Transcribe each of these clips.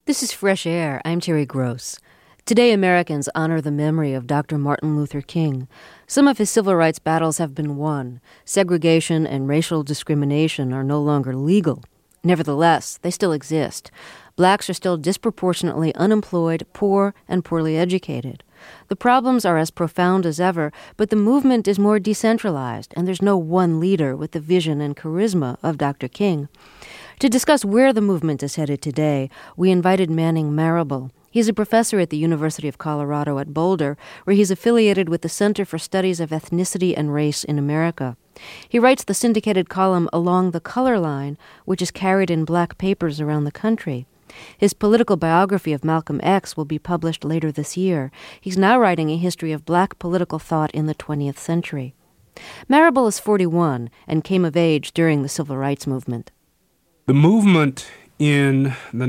This is Fresh Air. I'm Terry Gross. Today, Americans honor the memory of Dr. Martin Luther King. Some of his civil rights battles have been won. Segregation and racial discrimination are no longer legal. Nevertheless, they still exist. Blacks are still disproportionately unemployed, poor, and poorly educated. The problems are as profound as ever, but the movement is more decentralized, and there's no one leader with the vision and charisma of Dr. King. To discuss where the movement is headed today, we invited Manning Marable. He's a professor at the University of Colorado at Boulder, where he's affiliated with the Center for Studies of Ethnicity and Race in America. He writes the syndicated column Along the Color Line, which is carried in black papers around the country. His political biography of Malcolm X will be published later this year. He's now writing a history of black political thought in the 20th century. Marable is 41 and came of age during the Civil Rights Movement. The movement in the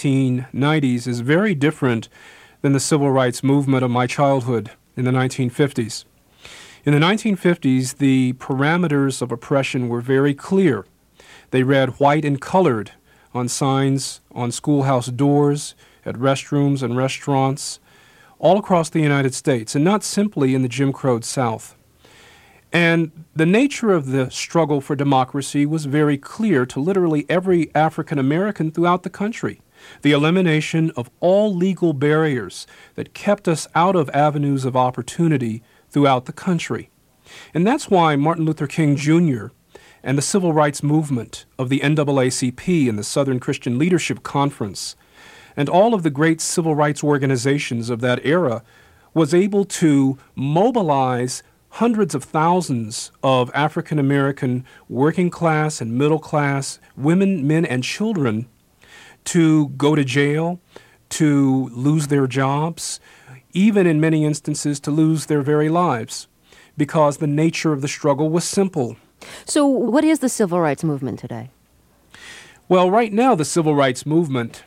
1990s is very different than the civil rights movement of my childhood in the 1950s. In the 1950s, the parameters of oppression were very clear. They read white and colored on signs on schoolhouse doors, at restrooms and restaurants, all across the United States, and not simply in the Jim Crow South. And the nature of the struggle for democracy was very clear to literally every African American throughout the country. The elimination of all legal barriers that kept us out of avenues of opportunity throughout the country. And that's why Martin Luther King Jr. and the civil rights movement of the NAACP and the Southern Christian Leadership Conference and all of the great civil rights organizations of that era was able to mobilize hundreds of thousands of African American working class and middle class women, men, and children to go to jail, to lose their jobs, even in many instances to lose their very lives, because the nature of the struggle was simple. So what is the civil rights movement today? Well, right now the civil rights movement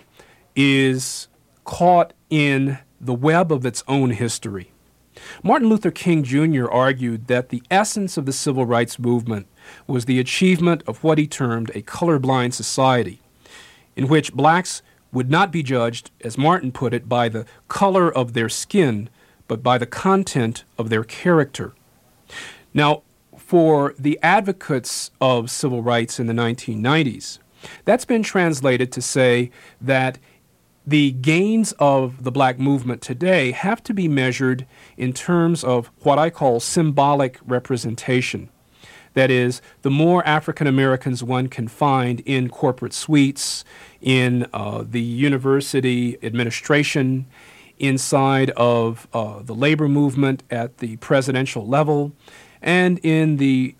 is caught in the web of its own history. Martin Luther King Jr. argued that the essence of the civil rights movement was the achievement of what he termed a colorblind society, in which blacks would not be judged, as Martin put it, by the color of their skin, but by the content of their character. Now, for the advocates of civil rights in the 1990s, that's been translated to say that the gains of the black movement today have to be measured in terms of what I call symbolic representation. That is, the more African Americans one can find in corporate suites, in the university administration, inside of the labor movement at the presidential level, and in the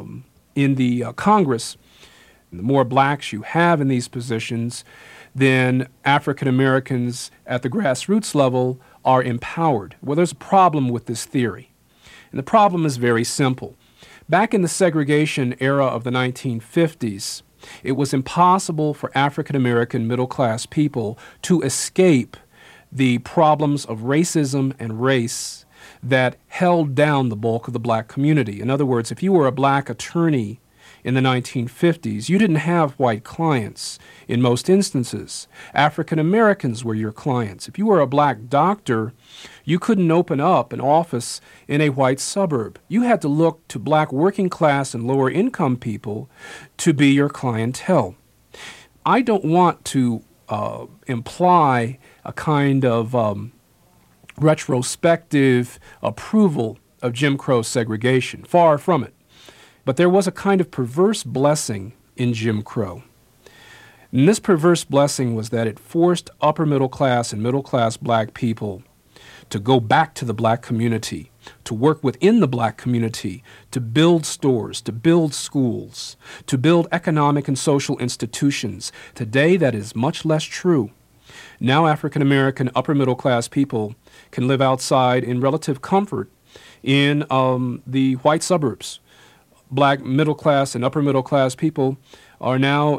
Congress, the more blacks you have in these positions, then African Americans at the grassroots level are empowered. Well, there's a problem with this theory. And the problem is very simple. Back in the segregation era of the 1950s, it was impossible for African American middle-class people to escape the problems of racism and race that held down the bulk of the black community. In other words, if you were a black attorney in the 1950s, you didn't have white clients in most instances. African Americans were your clients. If you were a black doctor, you couldn't open up an office in a white suburb. You had to look to black working class and lower income people to be your clientele. I don't want to imply a kind of retrospective approval of Jim Crow segregation. Far from it. But there was a kind of perverse blessing in Jim Crow. And this perverse blessing was that it forced upper middle class and middle class black people to go back to the black community, to work within the black community, to build stores, to build schools, to build economic and social institutions. Today, that is much less true. Now African American upper middle class people can live outside in relative comfort in the white suburbs. Black middle class and upper middle class people are now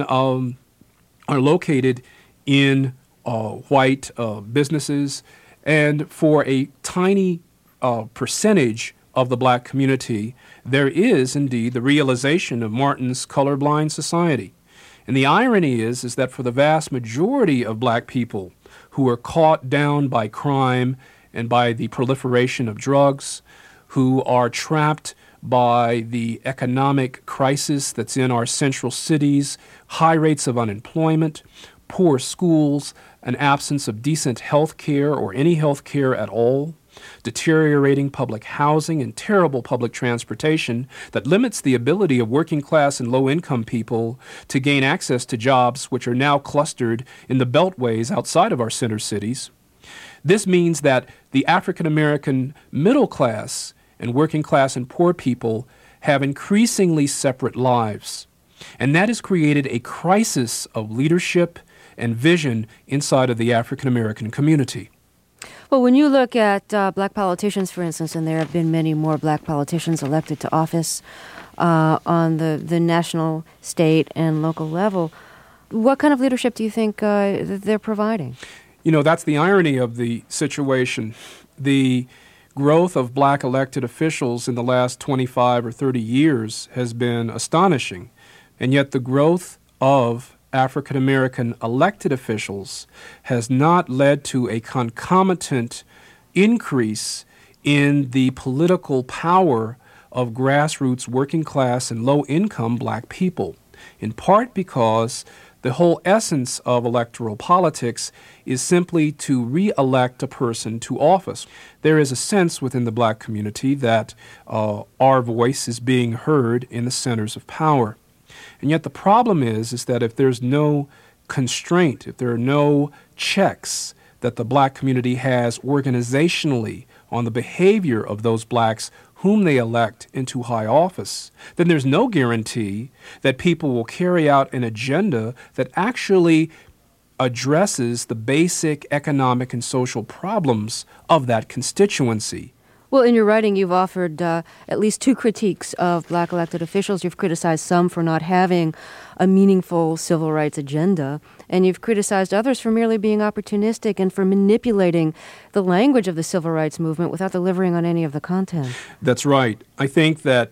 are located in white businesses, and for a tiny percentage of the black community, there is indeed the realization of Martin's colorblind society. And the irony is that for the vast majority of black people who are caught down by crime and by the proliferation of drugs, who are trapped by the economic crisis that's in our central cities, high rates of unemployment, poor schools, an absence of decent health care or any health care at all, deteriorating public housing and terrible public transportation that limits the ability of working class and low-income people to gain access to jobs which are now clustered in the beltways outside of our center cities. This means that the African American middle class and working class and poor people have increasingly separate lives. And that has created a crisis of leadership and vision inside of the African American community. Well, when you look at black politicians, for instance, and there have been many more black politicians elected to office on the national, state, and local level, what kind of leadership do you think they're providing? You know, that's the irony of the situation. The growth of black elected officials in the last 25 or 30 years has been astonishing, and yet the growth of African American elected officials has not led to a concomitant increase in the political power of grassroots working class and low-income black people, in part because the whole essence of electoral politics is simply to re-elect a person to office. There is a sense within the black community that our voice is being heard in the centers of power. And yet the problem is that if there's no constraint, if there are no checks that the black community has organizationally on the behavior of those blacks whom they elect into high office, then there's no guarantee that people will carry out an agenda that actually addresses the basic economic and social problems of that constituency. Well, in your writing, you've offered at least two critiques of black elected officials. You've criticized some for not having a meaningful civil rights agenda, and you've criticized others for merely being opportunistic and for manipulating the language of the civil rights movement without delivering on any of the content. That's right. I think that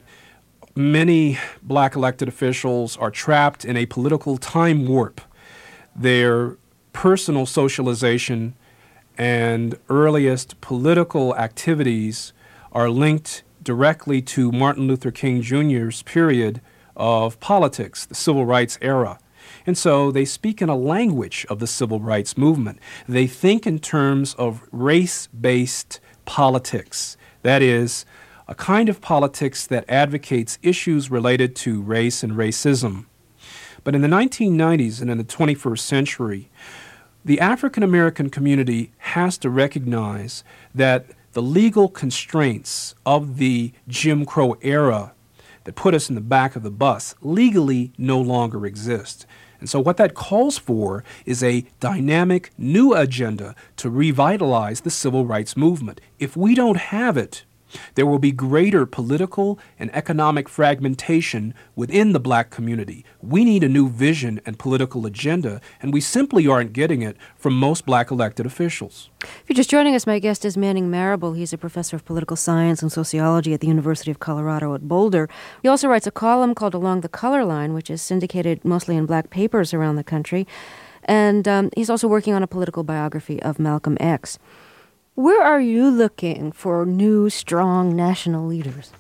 many black elected officials are trapped in a political time warp. Their personal socialization and earliest political activities are linked directly to Martin Luther King Jr.'s period of politics, the civil rights era. And so they speak in a language of the civil rights movement. They think in terms of race-based politics. That is, a kind of politics that advocates issues related to race and racism. But in the 1990s and in the 21st century, the African American community has to recognize that the legal constraints of the Jim Crow era that put us in the back of the bus legally no longer exist. And so what that calls for is a dynamic new agenda to revitalize the civil rights movement. If we don't have it, there will be greater political and economic fragmentation within the black community. We need a new vision and political agenda, and we simply aren't getting it from most black elected officials. If you're just joining us, my guest is Manning Marable. He's a professor of political science and sociology at the University of Colorado at Boulder. He also writes a column called Along the Color Line, which is syndicated mostly in black papers around the country. And he's also working on a political biography of Malcolm X. Where are you looking for new, strong national leaders?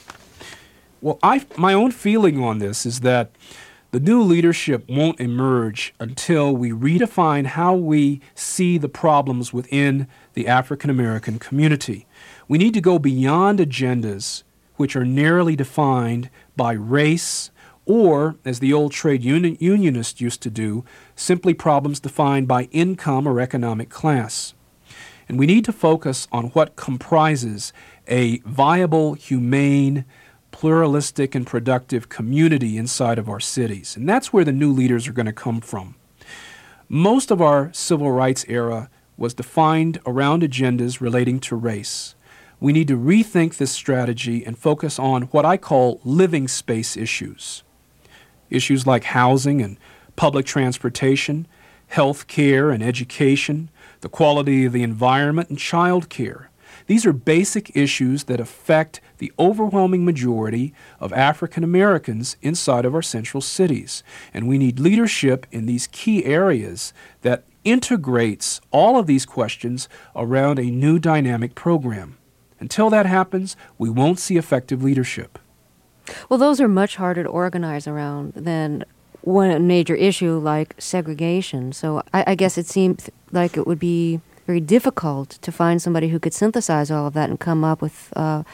Well, my own feeling on this is that the new leadership won't emerge until we redefine how we see the problems within the African American community. We need to go beyond agendas which are narrowly defined by race or, as the old trade unionists used to do, simply problems defined by income or economic class. And we need to focus on what comprises a viable, humane, pluralistic, and productive community inside of our cities. And that's where the new leaders are going to come from. Most of our civil rights era was defined around agendas relating to race. We need to rethink this strategy and focus on what I call living space issues. Issues like housing and public transportation, health care and education, the quality of the environment, and child care. These are basic issues that affect the overwhelming majority of African Americans inside of our central cities. And we need leadership in these key areas that integrates all of these questions around a new dynamic program. Until that happens, we won't see effective leadership. Well, those are much harder to organize around than one major issue like segregation. So I guess it seems like it would be very difficult to find somebody who could synthesize all of that and come up with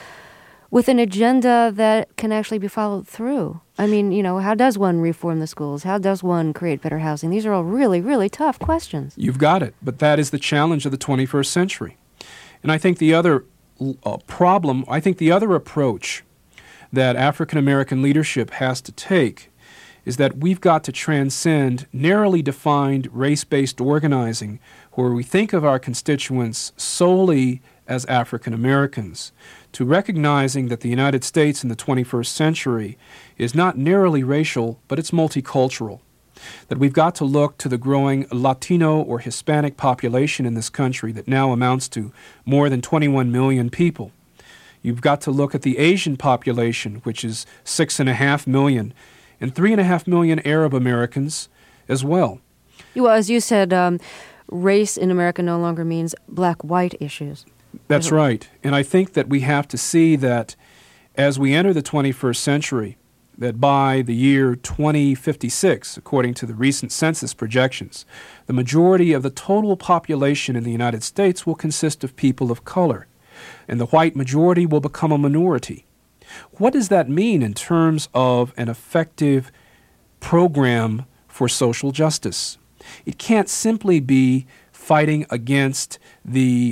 an agenda that can actually be followed through. I mean, how does one reform the schools? How does one create better housing? These are all really, really tough questions. You've got it, but that is the challenge of the 21st century. And I think the other the other approach that African American leadership has to take is that we've got to transcend narrowly defined race-based organizing where we think of our constituents solely as African Americans, to recognizing that the United States in the 21st century is not narrowly racial, but it's multicultural. That we've got to look to the growing Latino or Hispanic population in this country that now amounts to more than 21 million people. You've got to look at the Asian population, which is 6.5 million, and 3.5 million Arab Americans as well. Well, as you said, race in America no longer means black-white issues. That's right. And I think that we have to see that as we enter the 21st century, that by the year 2056, according to the recent census projections, the majority of the total population in the United States will consist of people of color, and the white majority will become a minority. What does that mean in terms of an effective program for social justice? It can't simply be fighting against the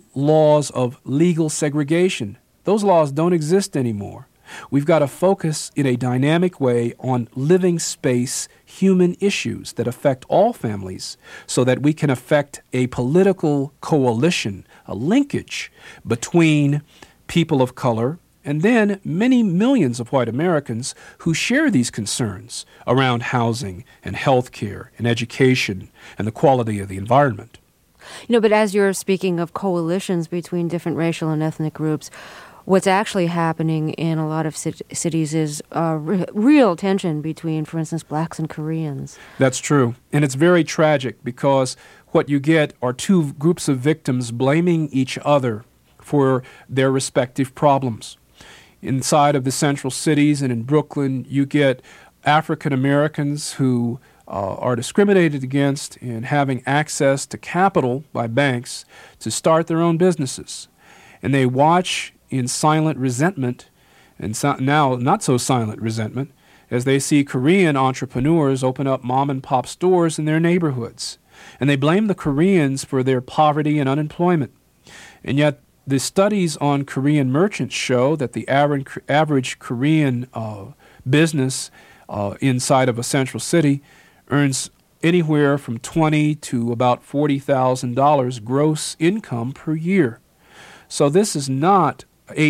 laws of legal segregation. Those laws don't exist anymore. We've got to focus in a dynamic way on living space human issues that affect all families so that we can affect a political coalition, a linkage between people of color and then many millions of white Americans who share these concerns around housing and health care and education and the quality of the environment. But as you're speaking of coalitions between different racial and ethnic groups, what's actually happening in a lot of cities is real tension between, for instance, blacks and Koreans. That's true. And it's very tragic because what you get are two groups of victims blaming each other for their respective problems. Inside of the central cities and in Brooklyn, you get African Americans who are discriminated against in having access to capital by banks to start their own businesses. And they watch in silent resentment, and now not so silent resentment, as they see Korean entrepreneurs open up mom-and-pop stores in their neighborhoods. And they blame the Koreans for their poverty and unemployment. And yet the studies on Korean merchants show that the average Korean business inside of a central city earns anywhere from $20,000 to about $40,000 gross income per year. So this is not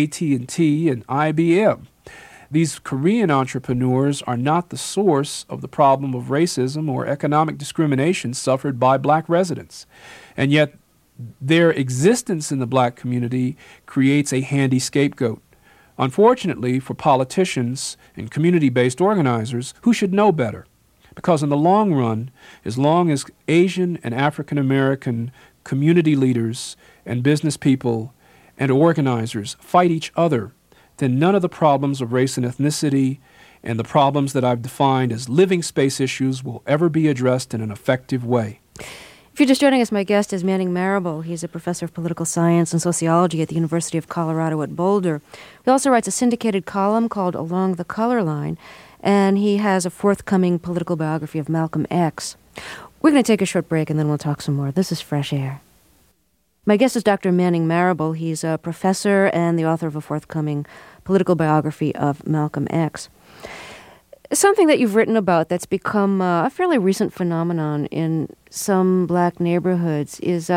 AT&T and IBM. These Korean entrepreneurs are not the source of the problem of racism or economic discrimination suffered by black residents. And yet their existence in the black community creates a handy scapegoat. Unfortunately for politicians and community-based organizers who should know better, because in the long run, as long as Asian and African American community leaders and business people and organizers fight each other, then none of the problems of race and ethnicity and the problems that I've defined as living space issues will ever be addressed in an effective way. If you're just joining us, my guest is Manning Marable. He's a professor of political science and sociology at the University of Colorado at Boulder. He also writes a syndicated column called Along the Color Line, and he has a forthcoming political biography of Malcolm X. We're going to take a short break, and then we'll talk some more. This is Fresh Air. My guest is Dr. Manning Marable. He's a professor and the author of a forthcoming political biography of Malcolm X. Something that you've written about that's become a fairly recent phenomenon in some black neighborhoods is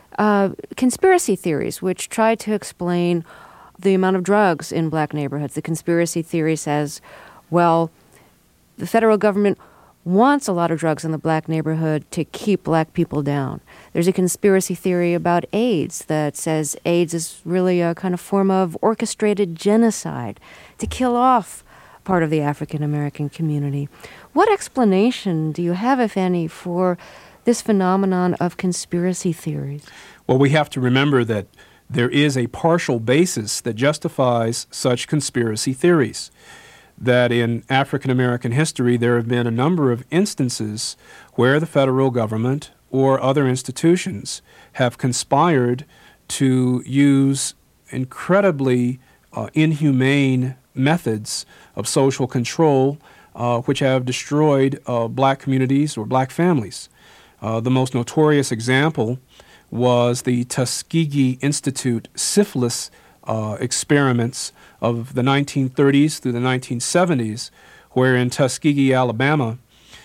conspiracy theories, which try to explain the amount of drugs in black neighborhoods. The conspiracy theory says, well, the federal government wants a lot of drugs in the black neighborhood to keep black people down. There's a conspiracy theory about AIDS that says AIDS is really a kind of form of orchestrated genocide to kill off part of the African American community. What explanation do you have, if any, for this phenomenon of conspiracy theories? Well, we have to remember that there is a partial basis that justifies such conspiracy theories. That in African American history there have been a number of instances where the federal government or other institutions have conspired to use incredibly inhumane methods of social control which have destroyed black communities or black families. The most notorious example was the Tuskegee Institute syphilis experiments of the 1930s through the 1970s, where in Tuskegee, Alabama,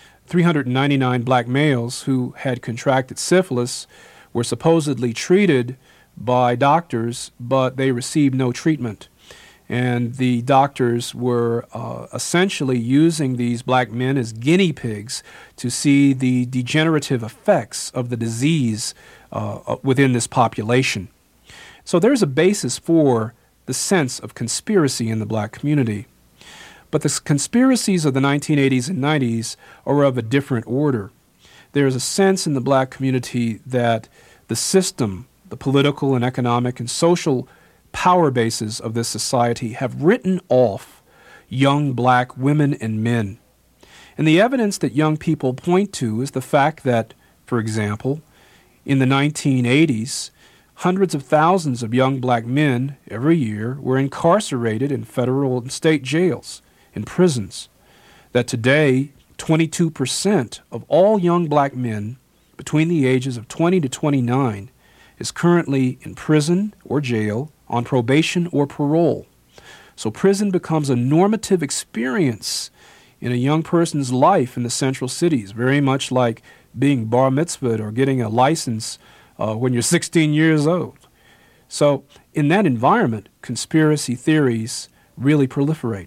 399 black males who had contracted syphilis were supposedly treated by doctors, but they received no treatment. And the doctors were essentially using these black men as guinea pigs to see the degenerative effects of the disease within this population. So there's a basis for the sense of conspiracy in the black community. But the conspiracies of the 1980s and 90s are of a different order. There's a sense in the black community that the system, the political and economic and social power bases of this society have written off young black women and men. And the evidence that young people point to is the fact that, for example, in the 1980s, hundreds of thousands of young black men every year were incarcerated in federal and state jails, in prisons. That today, 22% of all young black men between the ages of 20 to 29 is currently in prison or jail, on probation or parole. So prison becomes a normative experience in a young person's life in the central cities, very much like being bar mitzvahed or getting a license when you're 16 years old. So in that environment, conspiracy theories really proliferate.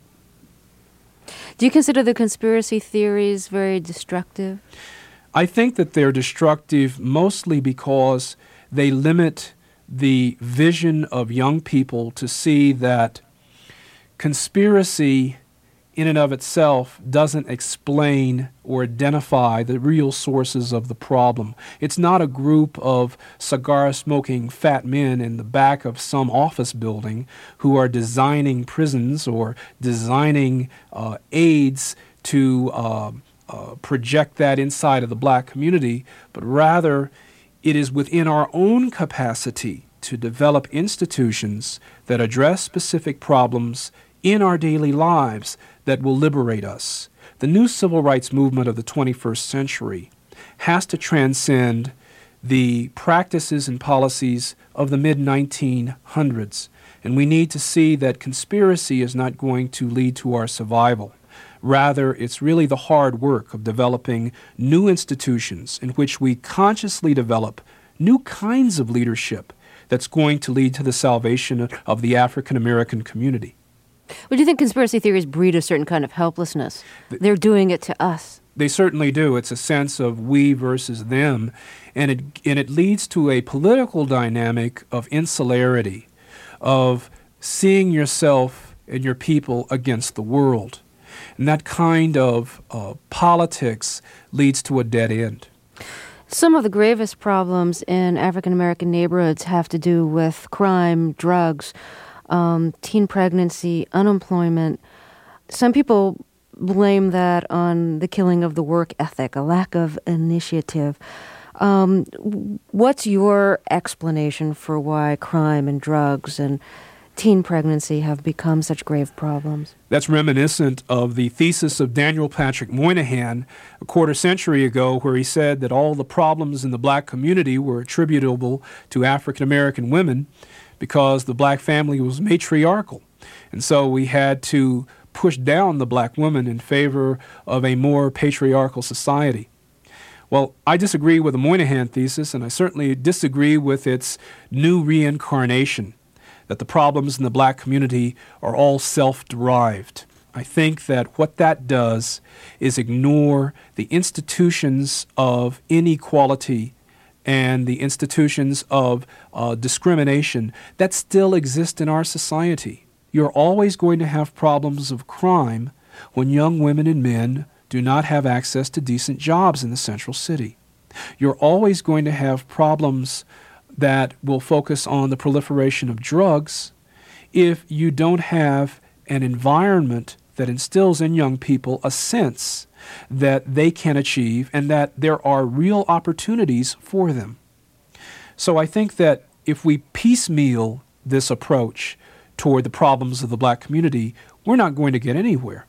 Do you consider the conspiracy theories very destructive? I think that they're destructive mostly because they limit the vision of young people to see that conspiracy in and of itself doesn't explain or identify the real sources of the problem. It's not a group of cigar-smoking fat men in the back of some office building who are designing prisons or designing aids to project that inside of the black community, but rather it is within our own capacity to develop institutions that address specific problems in our daily lives that will liberate us. The new civil rights movement of the 21st century has to transcend the practices and policies of the mid-1900s, and we need to see that conspiracy is not going to lead to our survival. Rather, it's really the hard work of developing new institutions in which we consciously develop new kinds of leadership that's going to lead to the salvation of the African American community. Well, do you think conspiracy theories breed a certain kind of helplessness? They're doing it to us. They certainly do. It's a sense of we versus them, and it leads to a political dynamic of insularity, of seeing yourself and your people against the world. And that kind of politics leads to a dead end. Some of the gravest problems in African American neighborhoods have to do with crime, drugs, teen pregnancy, unemployment. Some people blame that on the killing of the work ethic, a lack of initiative. What's your explanation for why crime and drugs and teen pregnancy have become such grave problems? That's reminiscent of the thesis of Daniel Patrick Moynihan a quarter century ago, where he said that all the problems in the black community were attributable to African American women because the black family was matriarchal. And so we had to push down the black woman in favor of a more patriarchal society. Well, I disagree with the Moynihan thesis, and I certainly disagree with its new reincarnation, that the problems in the black community are all self-derived. I think that what that does is ignore the institutions of inequality and the institutions of discrimination that still exist in our society. You're always going to have problems of crime when young women and men do not have access to decent jobs in the central city. You're always going to have problems that will focus on the proliferation of drugs if you don't have an environment that instills in young people a sense that they can achieve and that there are real opportunities for them. So I think that if we piecemeal this approach toward the problems of the black community, we're not going to get anywhere.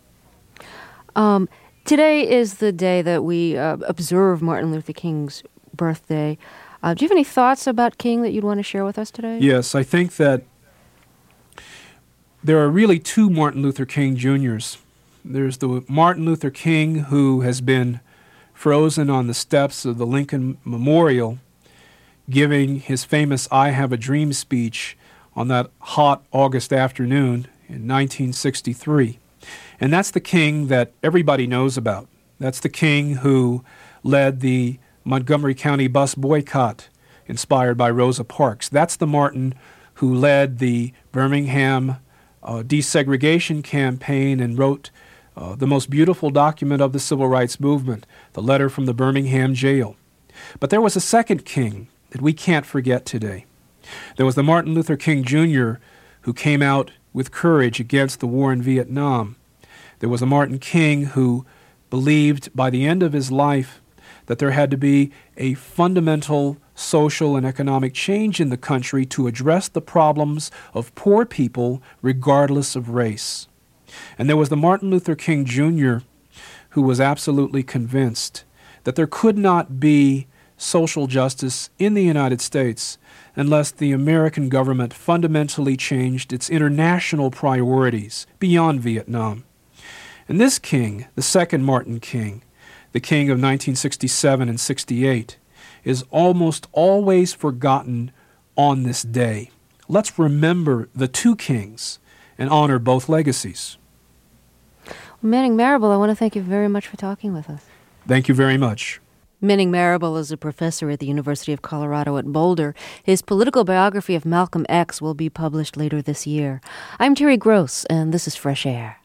Today is the day that we observe Martin Luther King's birthday. Do you have any thoughts about King that you'd want to share with us today? Yes, I think that there are really two Martin Luther King Jr.'s. There's the Martin Luther King who has been frozen on the steps of the Lincoln Memorial giving his famous I Have a Dream speech on that hot August afternoon in 1963. And that's the King that everybody knows about. That's the King who led the Montgomery County bus boycott inspired by Rosa Parks. That's the Martin who led the Birmingham desegregation campaign and wrote the most beautiful document of the civil rights movement, the letter from the Birmingham jail. But there was a second King that we can't forget today. There was the Martin Luther King Jr. who came out with courage against the war in Vietnam. There was a Martin King who believed by the end of his life that there had to be a fundamental social and economic change in the country to address the problems of poor people regardless of race. And there was the Martin Luther King Jr. who was absolutely convinced that there could not be social justice in the United States unless the American government fundamentally changed its international priorities beyond Vietnam. And this King, the second Martin King, the King of 1967 and 68, is almost always forgotten on this day. Let's remember the two kings and honor both legacies. Manning Marable, I want to thank you very much for talking with us. Thank you very much. Manning Marable is a professor at the University of Colorado at Boulder. His political biography of Malcolm X will be published later this year. I'm Terry Gross, and this is Fresh Air.